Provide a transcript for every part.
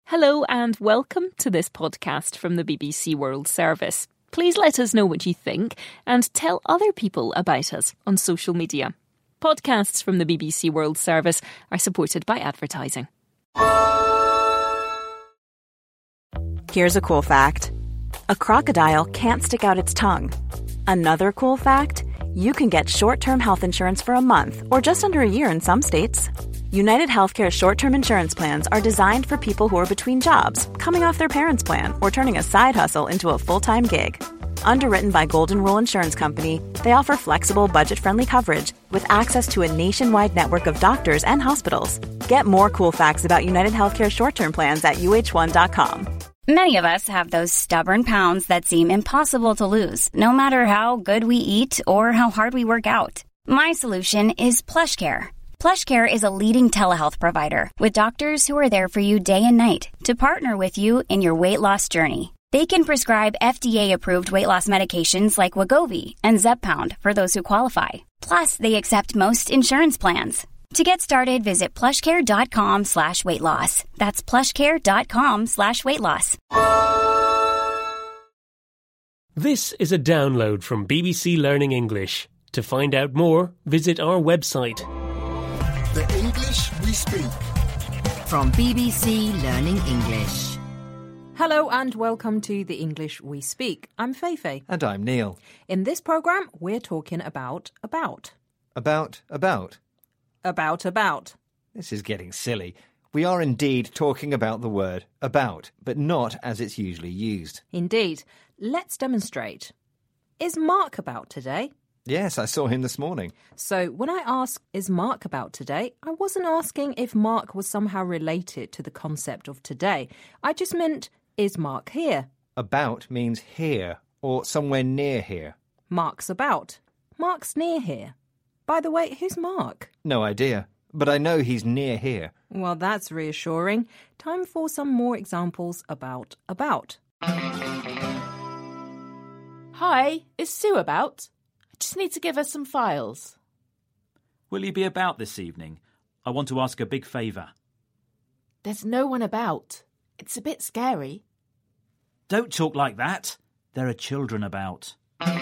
Hello and welcome to this podcast from the BBC World Service. Please let us know what you think and tell other people about us on social media. Podcasts from the BBC World Service are supported by advertising. Here's a cool fact. A crocodile can't stick out its tongue. Another cool fact, you can get short-term health insurance for a month or just under a year in some states. United Healthcare short-term insurance plans are designed for people who are between jobs, coming off their parents' plan, or turning a side hustle into a full-time gig. Underwritten by Golden Rule Insurance Company, they offer flexible, budget-friendly coverage with access to a nationwide network of doctors and hospitals. Get more cool facts about United Healthcare short-term plans at uh1.com. Many of us have those stubborn pounds that seem impossible to lose, no matter how good we eat or how hard we work out. My solution is PlushCare. PlushCare is a leading telehealth provider with doctors who are there for you day and night to partner with you in your weight loss journey. They can prescribe FDA-approved weight loss medications like Wegovy and Zepbound for those who qualify. Plus, they accept most insurance plans. To get started, visit plushcare.com/weightloss. That's plushcare.com/weightloss. This is a download from BBC Learning English. To find out more, visit our website. The English we speak. From BBC Learning English. Hello and welcome to The English We Speak. I'm Feifei. And I'm Neil. In this programme, we're talking about. About? This is getting silly. We are indeed talking about the word about, but not as it's usually used. Indeed. Let's demonstrate. Is Mark about today? Yes, I saw him this morning. So when I asked, is Mark about today, I wasn't asking if Mark was somehow related to the concept of today. I just meant, is Mark here? About means here, or somewhere near here. Mark's about. Mark's near here. By the way, who's Mark? No idea, but I know he's near here. Well, that's reassuring. Time for some more examples about. Hi, is Sue about? I just need to give her some files. Will you be about this evening? I want to ask a big favour. There's no one about. It's a bit scary. Don't talk like that. There are children about.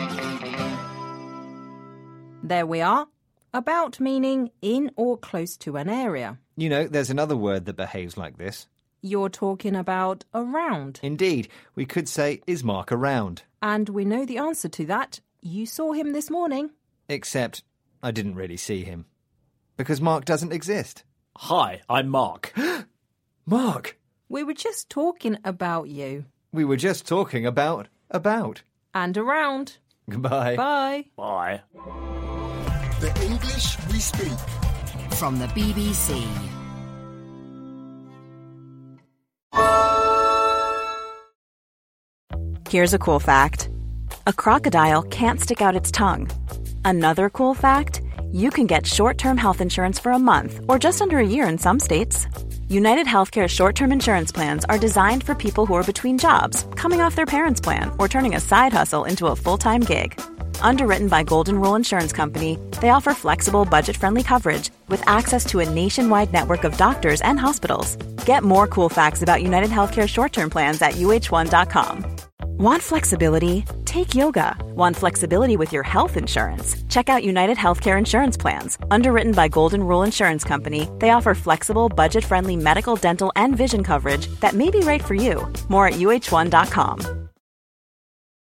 There we are. About meaning in or close to an area. You know, there's another word that behaves like this. You're talking about around. Indeed. We could say, is Mark around? And we know the answer to that. You saw him this morning. Except I didn't really see him. Because Mark doesn't exist. Hi, I'm Mark. Mark! We were just talking about you. We were just talking about. And around. Goodbye. Bye. Bye. The English we speak. From the BBC. Here's a cool fact. A crocodile can't stick out its tongue. Another cool fact, you can get short-term health insurance for a month or just under a year in some states. United Healthcare short-term insurance plans are designed for people who are between jobs, coming off their parents' plan, or turning a side hustle into a full-time gig. Underwritten by Golden Rule Insurance Company, they offer flexible, budget-friendly coverage with access to a nationwide network of doctors and hospitals. Get more cool facts about United Healthcare short-term plans at uh1.com. Want flexibility? Take yoga. Want flexibility with your health insurance? Check out United Healthcare Insurance Plans. Underwritten by Golden Rule Insurance Company, they offer flexible, budget-friendly medical, dental, and vision coverage that may be right for you. More at uh1.com.